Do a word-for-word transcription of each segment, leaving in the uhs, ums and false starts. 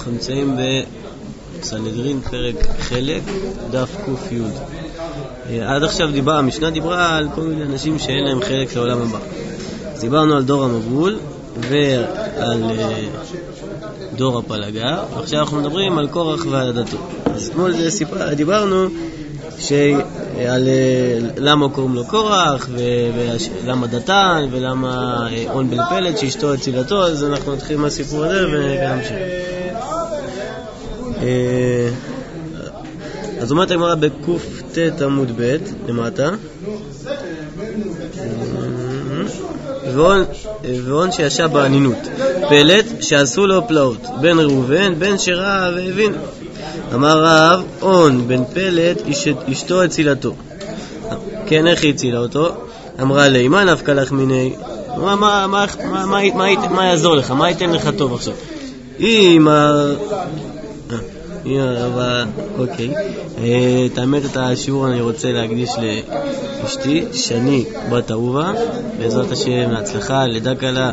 אנחנו נמצאים בסנהדרין פרק חלק, דף קוף יוד. עד עכשיו דיבר, המשנה דיברה על כל מיני אנשים שאין להם חלק לעולם הבא. אז דיברנו על דור המבול ועל דור הפלגה, ועכשיו אנחנו מדברים על קורח ועדתו. אז אתמול סיפר, דיברנו שעל למה קוראים לו קורח ולמה דתן ולמה און בן פלט שאשתו הצילתו. אז אנחנו נתחיל מהסיפור הזה ונמשיך. אז אומרת הגמרא בקוף ת' עמוד ב' למטה, ואון, ואון שישב בענינות פלט שעשו לו פלאות, בן ראובן בן שראה והבין. אמר רב, און בן פלט אשתו הצילתו. כן, איך היא הצילה אותו? אמרה לי, מה נפקא לך מיני? מה, מה, מה, מה, מה, מה, מה יעזור לך? מה ייתן לך טוב עכשיו? אם אבל, אוקיי. את האמת, את השיעור אני רוצה להקדיש לאשתי, שני בת אהובה, בעזרת השם להצלחה, לידה קלה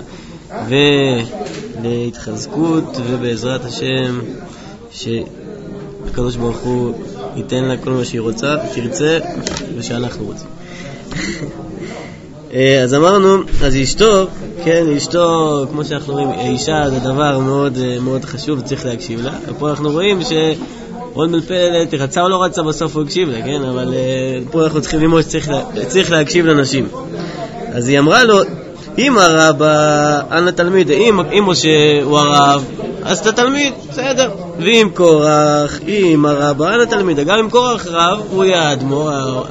ולהתחזקות, ובעזרת השם שהקדוש ברוך הוא ייתן לה כל מה שהיא רוצה, תרצה ושאנחנו רוצים. אז אמרנו, אז אשתו, כן, אשתו, כמו שאנחנו רואים, אישה זה דבר מאוד מאוד חשוב, צריך להקשיב לה. פה אנחנו רואים שאון בן פלט רצה או לא רצה, בסוף הוא הקשיב לה, כן, אבל פה אנחנו צריכים ללמוד שצריך להקשיב לנשים. אז היא אמרה לו, אם הרב, אנא תלמיד, אם, אם משה הוא הרב, אז אתה תלמיד, בסדר. ואם קורח, אם הרב, אנא תלמיד, גם אם קורח רב, הוא יהיה האדמו"ר,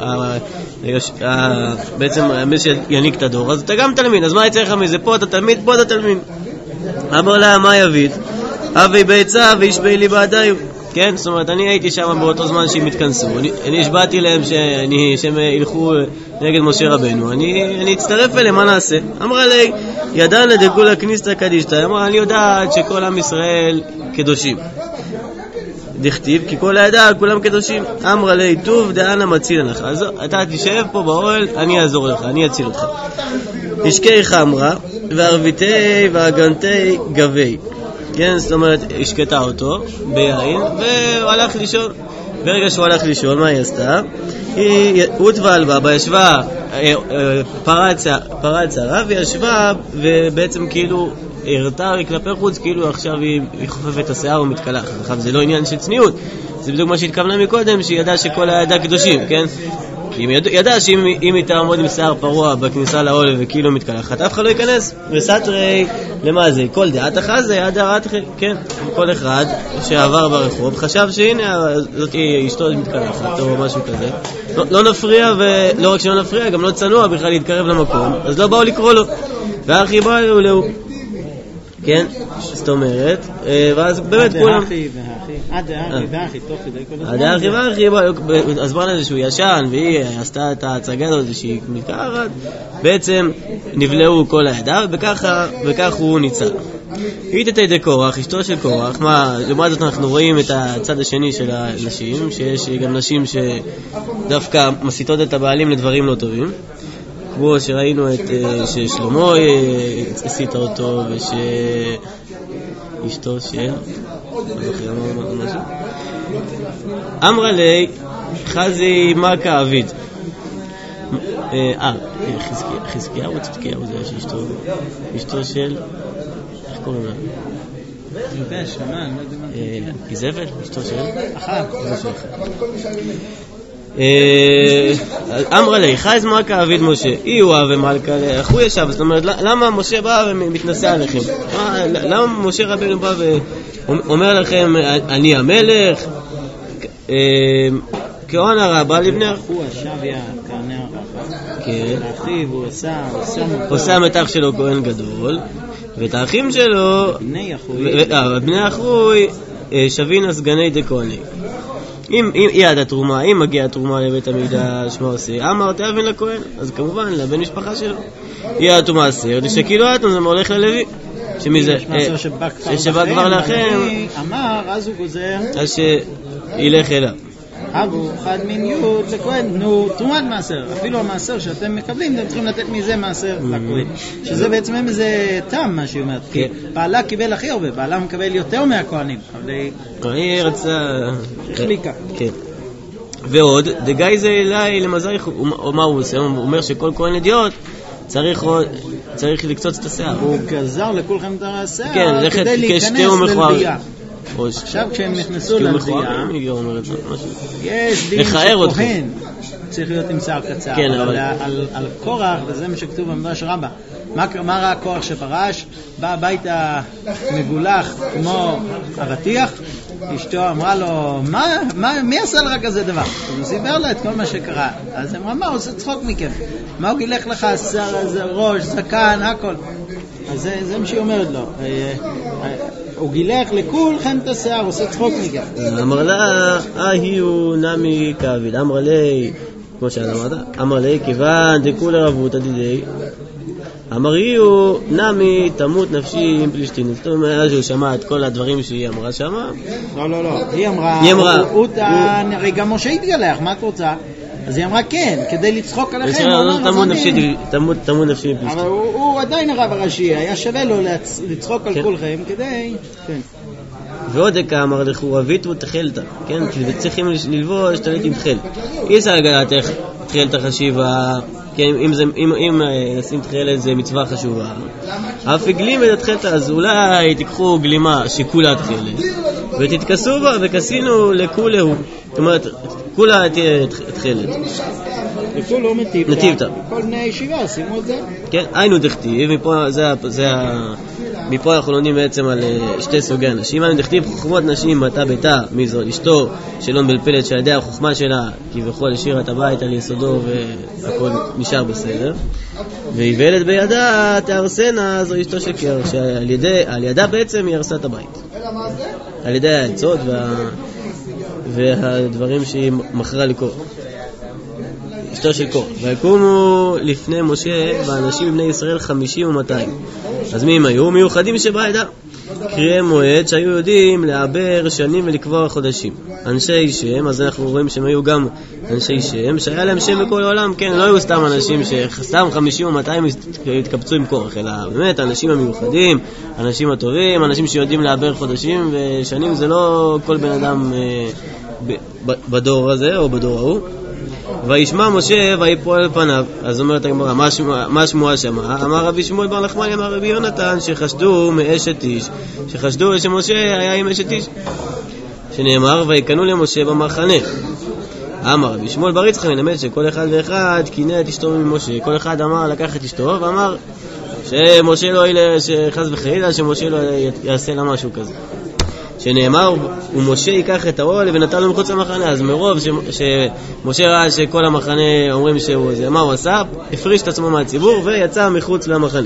בעצם מי שיניק את הדור, אז אתה גם תלמיד. אז מה יצא לך מזה? פה אתה תלמיד, פה אתה תלמיד. אמר לה, מה יביד? אבי ביצה ואיש בילי בעדיו. כן, זאת אומרת, אני הייתי שם באותו זמן שהם התכנסו, אני, אני השבעתי להם שאני, שהם ילכו נגד משה רבנו, אני, אני אצטרף אליהם, מה נעשה? אמרה לי, ידען לדגול הכניסתא קדישתא. אמרה, אני יודעת שכל עם ישראל קדושים, דכתיב, כי כל העדה, כולם קדושים. אמרה לי, טוב, דאנה מציל לך, אז אתה תשב פה באוהל, אני אעזור לך, אני אציל אותך. השקי חמרה, וערביתי והגנתי גבי. כן, זאת אומרת, השקטה אותו ביין, והוא הלך לישון. ברגע שהוא הלך לישון, מה היא עשתה? היא הוטבה על בבא, ישבה, פרץ הרב, היא ישבה, ובעצם כאילו הרתה כלפי חוץ, כאילו עכשיו היא חופפת את השיער ומתקלחת. עכשיו זה לא עניין של צניעות, זה בדיוק מה שהתכוונה מקודם, שהיא ידעה שכל העדה קדושים, כן? היא ידעה שאם היא תעמוד עם שיער פרוע בכניסה לאוהל וכאילו מתקלחת, אף אחד לא ייכנס. וסתרי, למה זה? כל דעת אחת זה יד דעת אחת, כן? כל אחד שעבר ברחוב חשב שהנה זאת אשתו מתקלחת או משהו כזה. לא, לא נפריע, ולא רק שלא נפריע, גם לא צנוע בכלל להתקרב למקום, אז לא באו לקרוא לו. ואחי בא לו לו, כן? זאת אומרת, ואז באמת כולם... עד האחי והאחי, תוך כדי כל הזמן. עד האחי והאחי, אז בוא נדע שהוא ישן, והיא עשתה את ההצגה הזאת שהיא מתקררת, בעצם נבלעו כל העדה, וכך הוא ניצל. היא תתיידי קורח, אשתו של קורח. מה, לעומת זאת אנחנו רואים את הצד השני של הנשים, שיש גם נשים שדווקא מסיתות את הבעלים לדברים לא טובים, כמו שראינו את ששלמה הסיתה אותו, ושאשתו של אמרה לי חזי מכה אביד. אה, חזקיהו או צדקיהו זה שאשתו, אשתו של, איך קוראים לה? יודע, שמה, אני לא יודע מה. איזבל, אשתו של? אחת. אמרה לי חז מכה אביד משה, אי הוא אהב מלכה, איך הוא ישב? זאת אומרת, למה משה בא ומתנשא עליכם? למה משה רבנו בא ואומר לכם אני המלך? כאון הרבה לבני הוא השביה כעני הרבה, כן, לאחיו הוא עושה הוא שם את אח שלו כהן גדול, ואת האחים שלו בני אחוי שווין הסגני דכהני. אם יד התרומה, אם מגיעה התרומה לבית המקדש, מה עושה? אמר תאבין לכהן, אז כמובן לבן משפחה שלו. יד התרומה עשר, שכאילו אתם זה מולך ללוי, שמזה שבא כבר לכם, אמר, אז הוא גוזר, אז שילך אליו. אבו חד מין יוד לכהן, נו תרומת מעשר, אפילו המעשר שאתם מקבלים אתם צריכים לתת מזה מעשר לכהן, שזה בעצם איזה טעם מה שהיא אומרת, כי בעלה קיבל הכי הרבה, בעלה מקבל יותר מהכהנים, אבל היא רצה חליקה. כן. ועוד, דגאי זה אליי למזריך, מה הוא עושה? הוא אומר שכל כהן אדיוט צריך צריך לקצוץ את השיער. הוא גזר לכולכם את השיער כן, כדי להיכנס ללבייה. עכשיו כשהם נכנסו ללבייה, יש דין שכהן צריך להיות עם שיער קצר, אבל על קורח, וזה מה שכתוב במדרש רבה, מה ראה קורח שפרש? בא הביתה מגולח כמו אבטיח, אשתו אמרה לו, מה, מה, מי עשה לך כזה דבר? אז הוא סיבר לה את כל מה שקרה. אז אמרה, מה, הוא עושה צחוק מכם? מה הוא גילך לך, שר הזה, ראש, זקן, הכל. אז זה, זה מה שהיא אומרת לו. הוא גילך לכולכם את השיער, עושה צחוק מכם. אמר לה, אהי הוא נמי כאביד. אמר לי, כמו שאת אמרת, אמר לי, כיוון דקול רבות עדידי, אמר יהיו נמי תמות נפשי עם פלישתין. זאת אומרת שהוא שמע את כל הדברים שהיא אמרה שמה. לא, לא, לא. היא אמרה, היא אמרה הוא טען, הרי גם משה התגלח, מה את רוצה? אז היא אמרה כן, כדי לצחוק עליכם. תמות נפשי עם פלישתין. אבל הוא עדיין הרב הראשי, היה שווה לו לצחוק על כולכם כדי... ועוד דקה אמר לכו רביתו תחלתה, כן? כי צריכים ללבוש תלית עם תחל. אי אפשר לגעת איך תחלת חשיבה, כן? אם, זה, אם, אם נשים תחלת זה מצווה חשובה. אף הגלים את התחלת, אז אולי תיקחו גלימה שכולה תחלת, ותתכסו בה וכסינו לכולהו. זאת אומרת, כולה תהיה תחלת. לכולו מטיבתה. מטיבתה. כל בני הישיבה, שימו את זה. כן, היינו דכתיב, מפה זה, זה, מפה אנחנו לומדים בעצם על שתי סוגי אנשים. היינו דכתיב חוכמות נשים מתה ביתה, מי זו? אשתו שלא מבלפלת שעל ידי החוכמה שלה כביכול השאירה את הבית על יסודו והכל נשאר בסדר. והיוולד בידה תארסנה, זו אשתו שקר, שעל ידי, על ידה בעצם היא הרסה את הבית. על ידי העצות וה, והדברים שהיא מכרה לקור. אשתו של קור. ויקומו לפני משה ואנשים בני ישראל חמישים ומאתיים. אז מי הם היו? מיוחדים שבעדה. קריאי מועד שהיו יודעים לעבר שנים ולקבוע חודשים. אנשי שם, אז אנחנו רואים שהם היו גם אנשי שם, שהיה להם שם בכל העולם, כן, לא היו סתם אנשים שסתם חמישים ומאתיים התקבצו עם קורח, אלא באמת אנשים המיוחדים, אנשים הטובים, אנשים שיודעים לעבר חודשים ושנים, זה לא כל בן אדם אה, ב- ב- בדור הזה או בדור ההוא. וישמע משה ויפול פניו. אז אומרת הגמרא, מה שמועה שמה? אמר רבי שמואל בר נחמני, אמר רבי יונתן, שחשדו מאשת איש, שחשדו שמשה היה עם אשת איש, שנאמר ויקנו למשה במחנה. אמר רבי שמואל בר יצחק, נלמד שכל אחד ואחד קינא את אשתו ממשה. כל אחד אמר לקח את אשתו ואמר שמשה לא יהיה, שחס וחלילה שמשה לא יעשה לה משהו כזה, שנאמר ומשה ייקח את האוהל ונתן לו מחוץ למחנה. אז מרוב ש... שמשה ראה שכל המחנה אומרים שהוא זה, מה הוא עשה? הפריש את עצמו מהציבור ויצא מחוץ למחנה.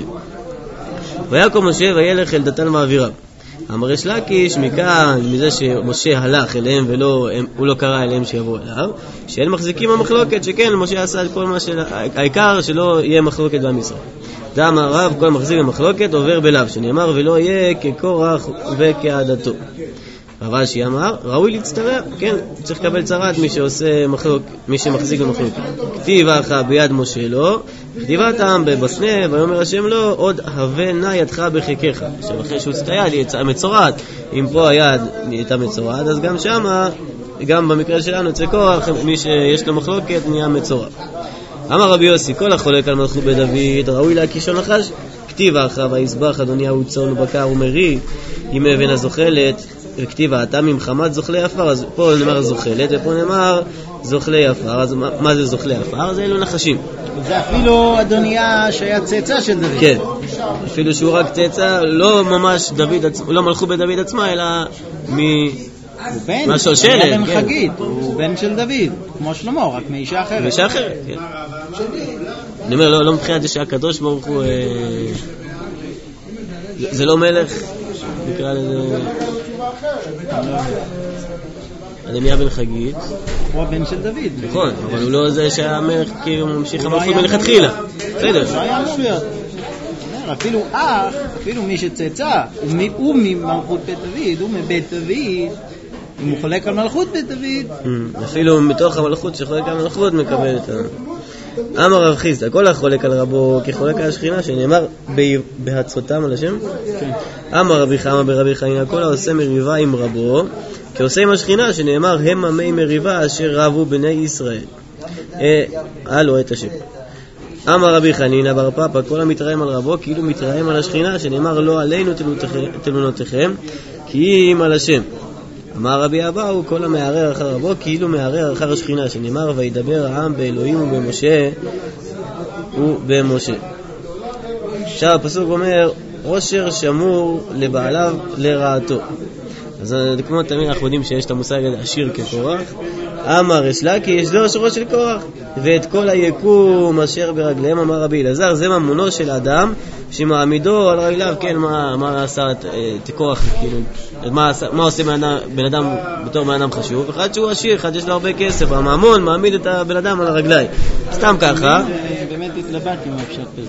ויקום משה וילך אל דתן ואבירם. אמר יש לקיש מכאן, מזה שמשה הלך אליהם ולא, הם, הוא לא קרא אליהם שיבואו אליו, שאין מחזיקים המחלוקת, שכן משה עשה את כל מה של... העיקר שלא יהיה מחלוקת בעם ישראל. דם הרב כל מחזיק במחלוקת עובר בלב, שנאמר ולא יהיה כקורח וכעדתו. אבל שהיא אמר ראוי להצטרע, כן, צריך לקבל צרת מי שעושה מחלוק, מי שמחזיק במחלוקת. כתיב אחא ביד משה לו, כתיבתם בבסנה, ויאמר השם לו עוד הווה נא ידך בחיקך. עכשיו אחרי שהוא הצטייד היא יצאה מצורעת, אם פה היד הייתה מצורעת אז גם שמה, גם במקרה שלנו אצל קורח מי שיש לו מחלוקת נהיה מצורע. אמר רבי יוסי, כל החולק על מלכות בית דוד ראוי להקישו נחש. כתיב אחא ויזבח אדוניהו צאן ובקר ומרי עם אבן הזוחלת, וכתיב אתה ממחמת זוכלי עפר. אז פה נאמר זוחלת ופה נאמר זוכלי עפר. אז מה, מה זה זוכלי עפר? זה אלו נחשים. זה אפילו אדוניה שהיה צאצא של דוד. כן, אפילו שהוא רק צאצא, לא ממש דוד עצמו, לא מלכות בית דוד עצמה, אלא מ... הוא בן, הוא היה בן חגית, הוא בן של דוד, כמו שלמה, רק מאישה אחרת. מאישה אחרת, כן. אני אומר, לא מבחינת זה שהקדוש ברוך הוא, זה לא מלך, נקרא לזה, אדוניה בן חגית. הוא הבן של דוד. נכון, אבל הוא לא זה שהמלך כאילו ממשיך המלכות מלכתחילה. בסדר. זה היה אמור להיות. אפילו אח, אפילו מי שצאצא, הוא ממלכות בית דוד, הוא מבית דוד, אם הוא חולק על מלכות בית דוד. אפילו מתוך המלכות שחולק על מלכות מקבל את ה... אמר רב חיסדא, כל החולק על רבו כחולק על השכינה, שנאמר בהצותם על השם. אמר רבי חמא ברבי חנינא, כל העושה מריבה עם רבו כעושה עם השכינה, שנאמר הם עמי מריבה אשר רבו בני ישראל. אה, לא את השם. אמר רבי חנינא בר פפא, כל המתרעם על רבו כאילו מתרעם על השכינה, שנאמר לא עלינו תלונותיכם כי אם על השם. אמר רבי אבאו, כל המערער אחר רבו כאילו מערער אחר השכינה, שנאמר וידבר העם באלוהים ובמשה ובמשה. עכשיו הפסוק אומר עושר שמור לבעליו לרעתו. אז כמו תמיד אנחנו יודעים שיש את המושג הזה עשיר כקורח. אמר יש לה כי יש לו עושרו של קורח, ואת כל היקום אשר ברגליהם. אמר רבי אלעזר, זה ממונו של אדם שמעמידו על רגליו. כן, מה, מה עשה את, את קורח, כאילו, מה, מה עושה בן אדם, בן אדם בתור בן אדם חשוב? אחד שהוא עשיר, אחד יש לו הרבה כסף, הממון מעמיד את הבן אדם על הרגליים. סתם ככה. באמת התלבט עם הפשט בזה.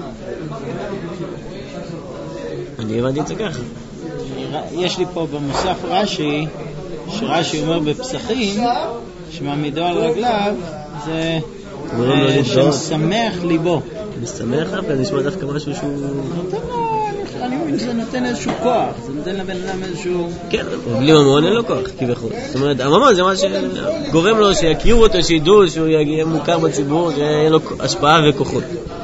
אני הבנתי את זה ככה. יש לי פה במוסף רש"י, שרש"י אומר בפסחים, שמעמידו על רגליו, זה שמשמח ליבו. משמח ליבו? זה נשמע דווקא משהו שהוא... נותן לו, אני מבין שזה נותן איזשהו כוח, זה נותן לבן אדם איזשהו... כן, בלי ממון אין לו כוח, כביכול. זאת אומרת, הממון זה מה שגורם לו, שיכירו אותו, שידעו, שהוא יהיה מוכר בציבור, שיהיה לו השפעה וכוחות.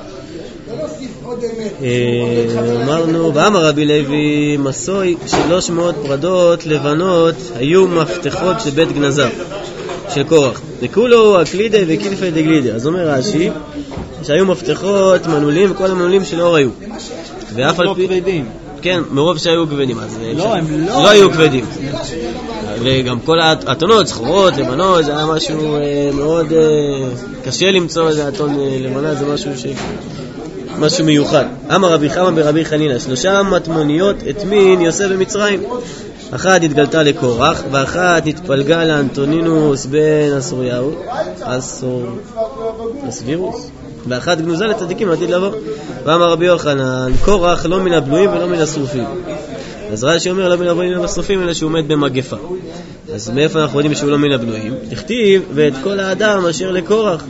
אמרנו, ואמר רבי לוי, מסוי שלוש מאות פרדות לבנות היו מפתחות של בית גנזיו של קורח, וכולו הקלידי וקילפי דגלידי. אז אומר רש"י שהיו מפתחות מנעולים, וכל המנעולים שלא היו, ואף על פי כבדים. כן, מרוב שהיו כבדים, אז לא, הם לא לא היו כבדים, וגם כל האתונות, סחורות, לבנות, זה היה משהו מאוד קשה למצוא איזה אתון לבנה, זה משהו ש... משהו מיוחד. אמר רבי חמא ברבי חנינא, שלושה מטמוניות הטמין יוסף במצרים, אחת התגלתה לקורח, ואחת נתפלגה לאנטונינוס בן אסוריהו אסור אסווירוס, ואחת גנוזה לצדיקים לעתיד לבוא. ואמר רבי יוחנן, קורח לא מן הבלויים ולא מן השרופים. אז רש"י אומר לא מן הבלויים ולא מן השרופים, אלא שהוא מת במגפה. אז מאיפה אנחנו יודעים שהוא לא מן הבלויים? תכתיב ואת כל האדם אשר לקורח,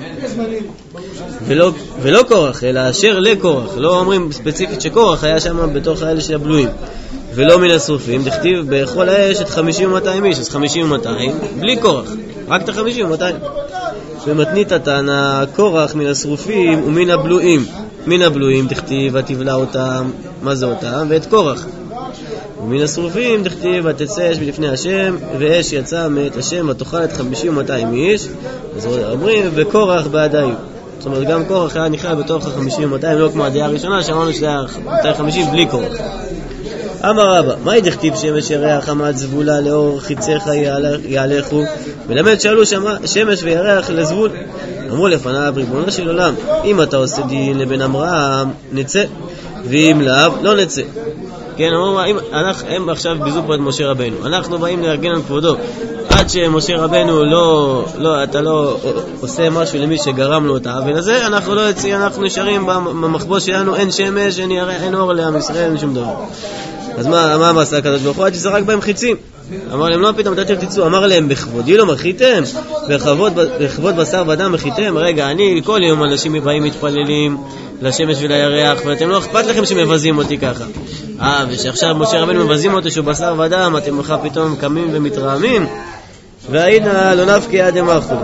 ולא, ולא קורח, אלא אשר לקורח. לא אומרים ספציפית שקורח היה שם בתוך האלה של הבלויים. ולא מן השרופים, תכתיב בכל האש את חמישים ומאתיים איש, אז חמישים ומאתיים בלי קורח, רק את החמישים ומאתיים. ומתנית התנא, קורח מן השרופים ומן הבלויים. מן הבלויים תכתיב ותבלע אותם, מה זה אותם? ואת קורח. ומן השרופים תכתיב ותצא אש מלפני השם, ואש יצא מאת השם ותאכל את חמישים ומאתיים איש. אז אומרים וקורח בעדיו. זאת אומרת גם קורח היה נכלל בתוך ה-חמישים ומאתיים, לא כמו הדעה הראשונה שאמרנו שזה היה מאתיים וחמישים בלי קורח. אמר רבא, מה ידכתיב שמש ירח עמד זבולה לאור חיציך יהלכו? מלמד שאלו שמש וירח לזבול. אמרו לפניו, ריבונו של עולם, אם אתה עושה דין לבן אמרם נצא, ואם לאו לא נצא. כן, אמרו, הם עכשיו ביזו פה את משה רבנו, אנחנו באים לארגן על כבודו, עד שמשה רבנו לא, לא, אתה לא עושה משהו למי שגרם לו את העוול הזה, אנחנו לא יוצאים, אנחנו נשארים במחבוש שלנו, אין שמש, אין ירח, אין אור לעם ישראל, אין שום דבר. אז מה, מה עשה הקדוש ברוך הוא? עד שזרק בהם חיצים. אמר להם, לא פתאום, מתי תצאו? אמר להם, בכבודי לא מחיתם? בכבוד בשר ודם מחיתם? רגע, אני, כל יום אנשים באים מתפללים לשמש ולירח, ואתם לא אכפת לכם שמבזים אותי ככה. אה, ושעכשיו משה רבנו מבזים אותי שהוא בשר ודם, אתם לך פתאום קמים ומתרעמים? והנה, לא נפקי עד ימחו.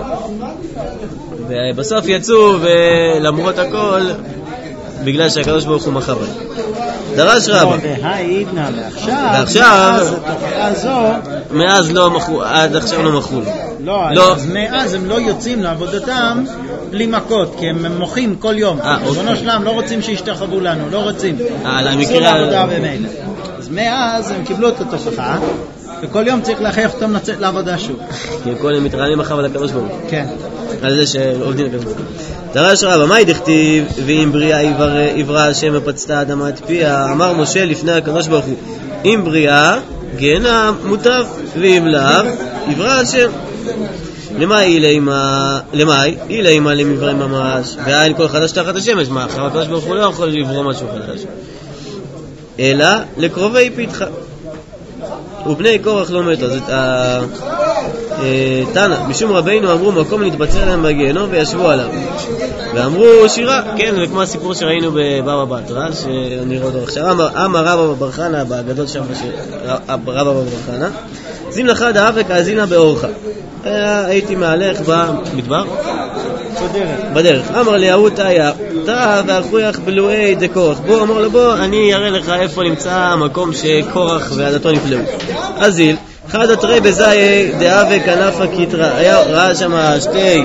ובסוף יצאו, ולמרות הכל, בגלל שהקדוש ברוך הוא מחה בהם. דרש רבא. ועכשיו, מאז לא מחו, עד עכשיו לא מחו. לא, אז מאז הם לא יוצאים לעבודתם בלי מכות, כי הם מוחים כל יום. בנו שלם לא רוצים שישתחוו לנו, לא רוצים. עשו לעבודה במילא. אז מאז הם קיבלו את התוכחה, וכל יום צריך להכריח אותם לצאת לעבודה שוב. כי כל הם מתרעמים אחר על הקדוש ברוך הוא. כן. על זה שעובדים הקדוש ברוך הוא. דרש רבא, מה ידכתיב ואם בריאה יברא השם ופצתה אדמה את פיה? אמר משה לפני הקדוש ברוך הוא, אם בריאה גנה מוטב, ואם לאו יברא השם. למה אילימה? למה אילימה למברא ממש? ואין כל חדש תחת השמש. מה אחר הקדוש ברוך הוא לא יכול לברוא משהו חדש, אלא לקרובי פיתחה. ובני קורח לא מתו. אז את ה... תנא, משום רבינו אמרו מקום נתבצר להם בגיהנום וישבו עליו. ואמרו שירה, כן, וכמו הסיפור שראינו בבבא בתרא, שנראה אותו עכשיו. אמר רבא בר חנא, בגדול שם רבא בר חנא, זים לך דאבק האזינה באורך. הייתי מהלך במדבר? בדרך. בדרך. אמר לי, ההוא תהיה, תא ואחוייך בלואי דקורח. בוא, אמר לו, בוא, אני אראה לך איפה נמצא המקום שקורח ועדתו נפלאו. אזיל, חד התרי בזאי דאבק ענפה קיטרה. היה, ראה שם שתי...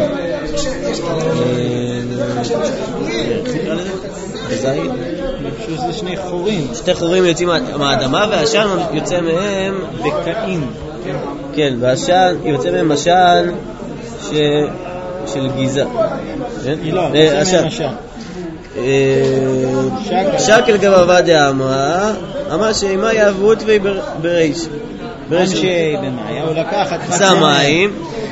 בזאי? שזה שני חורים. שתי חורים יוצאים מהאדמה, והעשן יוצא מהם... בקעים. כן, והעשן יוצא מהם עשן ש... של גיזה. לא, יוצא מהם עשן. שקל גם עבדיה אמרה, אמרה שאימה יעברו תווי בריש. אנשי במאיה, הוא לקח את חצי מים,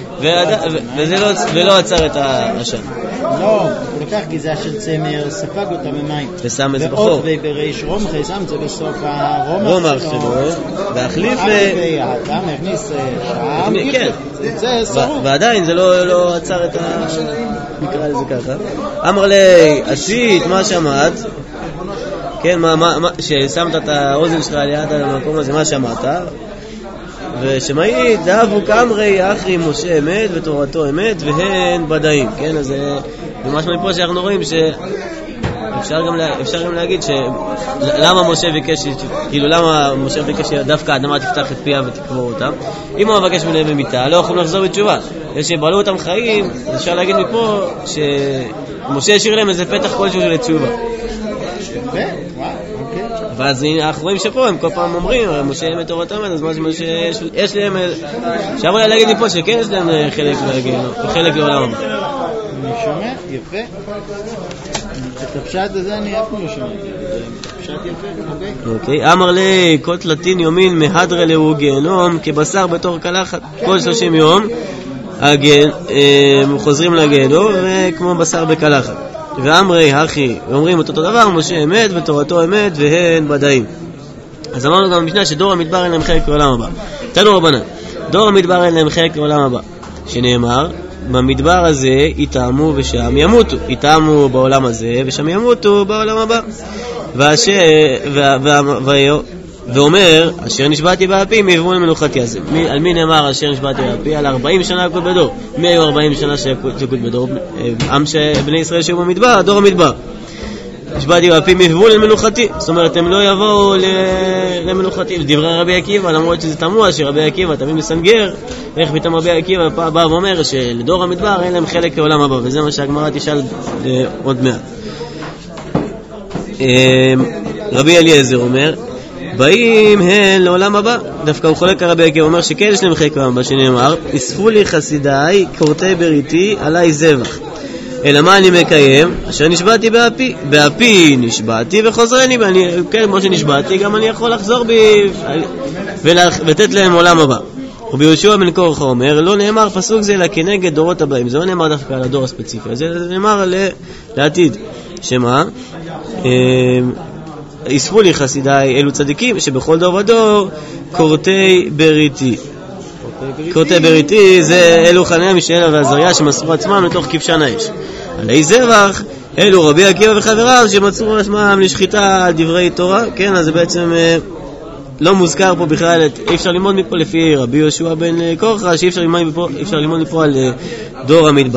ולא עצר את העשן. לא, הוא לקח גיזה של צמר, ספג אותה במים. ושם את זה בחור. ועוד בריש רומחי, שם את זה בסוף הרומח שלו. והחליף... האדם הכניס שם, זה שרוף. ועדיין זה לא עצר את ה... נקרא לזה ככה. אמר לי, עשית, מה שמעת? כן, ששמת את האוזן שלך ליד המקום הזה, מה שמעת? ושמעית, דאבו קמרי אחרי משה אמת ותורתו אמת והן בדאים. כן, אז ממש מפה שאנחנו רואים שאפשר גם, אפשר גם להגיד שלמה משה ביקש, כאילו למה משה ביקש שדווקא האדמה תפתח את פיה ותקבור אותם. אם הוא מבקש מלא במיטה, לא יכולים לחזור בתשובה. כשבעלו אותם חיים, אז אפשר להגיד מפה שמשה השאיר להם איזה פתח כלשהו של תשובה. ואז אנחנו רואים שפה הם כל פעם אומרים משה אמת תורתו אמת, אז מה שיש להם, אפשר אולי להגיד לי פה שכן יש להם חלק חלק לעולם. אני שומע, יפה. את הפשט הזה אני אף לא שומע. פשט יפה, אוקיי. אמר לי, כל תלתין יומין מהדרה לאו גיהנום כבשר בתור קלחת. כל שלושים יום חוזרים לגיהנום וכמו בשר בקלחת. ואמרי אחי, ואומרים אותו דבר, משה אמת ותורתו אמת והן בדאים. אז אמרנו גם במשנה שדור המדבר אין להם חלק לעולם הבא. תנו רבנן, דור המדבר אין להם חלק לעולם הבא, שנאמר במדבר הזה יטעמו ושם ימותו, יטעמו בעולם הזה ושם ימותו בעולם הבא. ואשר, ואומר אשר נשבעתי באפי מיבון מנוחתי. אז על מי נאמר אשר נשבעתי באפי? על ארבעים שנה יקוד בדור. מי היו ארבעים שנה שיקוד בדור? עם שבני ישראל שהיו במדבר, דור המדבר. נשבעתי באפי מיבון מנוחתי, זאת אומרת הם לא יבואו למנוחתי. לדברי רבי עקיבא, למרות שזה תמוה שרבי עקיבא תמיד מסנגר, איך פתאום רבי עקיבא בא ואומר שלדור המדבר אין להם חלק לעולם הבא, וזה מה שהגמרא תשאל עוד מעט. רבי אליעזר אומר באים הן לעולם הבא. דווקא הוא חולק הרבי עקיבא, אומר שכן יש להם חלק לעולם הבא, שנאמר אספו לי חסידיי קורתי בריתי עלי זבח, אלא מה אני מקיים? אשר נשבעתי באפי, באפי נשבעתי וחוזרני, ואני, כן, כמו שנשבעתי גם אני יכול לחזור בי ולתת להם עולם הבא. וביהושע בן קורח אומר לא נאמר פסוק זה אלא כנגד דורות הבאים, זה לא נאמר דווקא על הדור הספציפי, זה נאמר לעתיד. שמה? אספו לי חסידיי אלו צדיקים שבכל דור ודור קורתי בריתי. קורתי בריתי זה אלו חנניה מישאל ועזריה שמסרו עצמם לתוך כבשן האש. עלי זבח אלו רבי עקיבא וחבריו שמצאו עצמם לשחיטה על דברי תורה. כן, אז זה בעצם לא מוזכר פה בכלל, אי אפשר ללמוד מפה לפי רבי יהושע בן קורח שאי אפשר ללמוד מפה, אי אפשר ללמוד מפה על דור המדבר.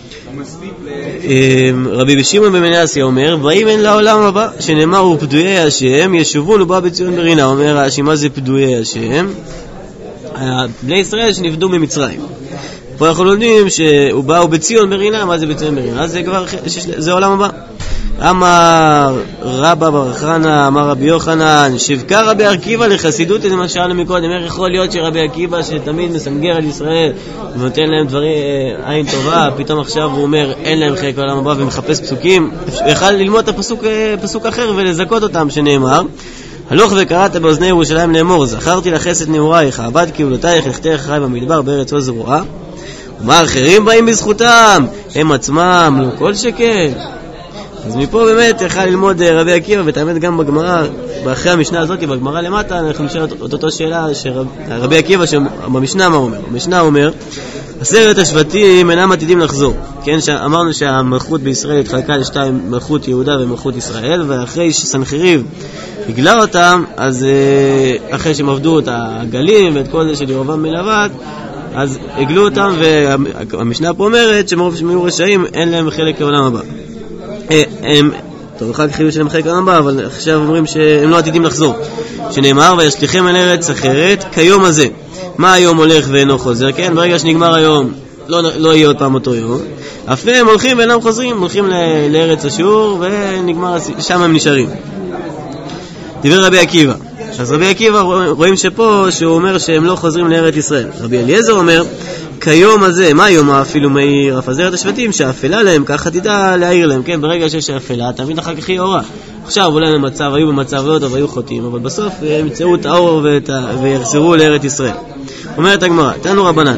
רבי בשמעון בן מנאסיה אומר באים אין לעולם הבא, שנאמר הוא פדויי השם ישובון ובא בציון ברינה. אומר רש"י מה זה פדויי השם? בני ישראל שנפדו ממצרים. פה אנחנו לומדים שהוא באו בציון ברינה. מה זה בציון ברינה? זה כבר, זה עולם הבא. אמר רבא בר חנא אמר רבי יוחנן שבקה רבי עקיבא לחסידות, זה מה שאלנו מקודם, איך יכול להיות שרבי עקיבא שתמיד מסנגר על ישראל ונותן להם דברים עין טובה, פתאום עכשיו הוא אומר אין להם חלק לעולם הבא ומחפש פסוקים? יכול ללמוד את הפסוק פסוק אחר ולזכות אותם, שנאמר הלוך וקראת באוזני ירושלים לאמור זכרתי לחסד נעורייך עבד קהילותייך לכתך חי במדבר בארץ עוז ורועה. ומה אחרים באים בזכותם הם עצמם לא כל שכן. אז מפה באמת יכול ללמוד רבי עקיבא, ותאמת גם בגמרא באחרי המשנה הזאת, בגמרא למטה, אנחנו נשאל את אותו שאלה שרבי עקיבא, במשנה מה אומר? במשנה אומר, עשרת השבטים אינם עתידים לחזור. כן, אמרנו שהמלכות בישראל התחלקה לשתיים, מלכות יהודה ומלכות ישראל, ואחרי שסנחריב הגלה אותם, אז אחרי שהם עבדו את הגלים ואת כל זה של ירבעם מלבד, אז הגלו אותם, והמשנה פה אומרת שמרוב שהם היו רשעים, אין להם חלק לעולם הבא. הם, טוב, אחר כך חיוב שלהם חלק לעולם הבא, אבל עכשיו אומרים שהם לא עתידים לחזור. שנאמר, וישליכם אל ארץ אחרת כיום הזה. מה היום הולך ואינו חוזר? כן, ברגע שנגמר היום, לא, לא יהיה עוד פעם אותו יום. אף הם הולכים ואינם חוזרים, הולכים ל- לארץ אשור, ונגמר, שם הם נשארים. דיבר רבי עקיבא. אז רבי עקיבא רואים שפה שהוא אומר שהם לא חוזרים לארץ ישראל. רבי אליעזר אומר, כיום הזה, מה היום אפילו מאיר, אפזר את השבטים, שאפלה להם, ככה תדע להעיר להם. כן, ברגע שיש אפלה, תמיד אחר כך היא אורה. עכשיו אולי במצב, היו במצב לא טוב, היו חוטאים, אבל בסוף הם ימצאו את האור ואת ה... ויחזרו לארץ ישראל. אומרת הגמרא, תנו רבנן.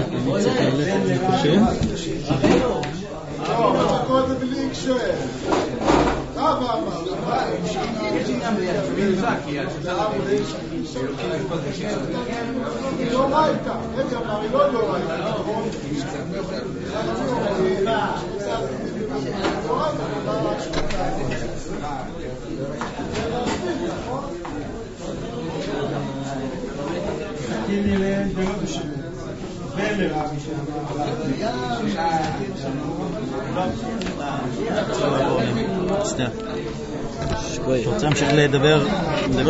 אתה רוצה להמשיך לדבר?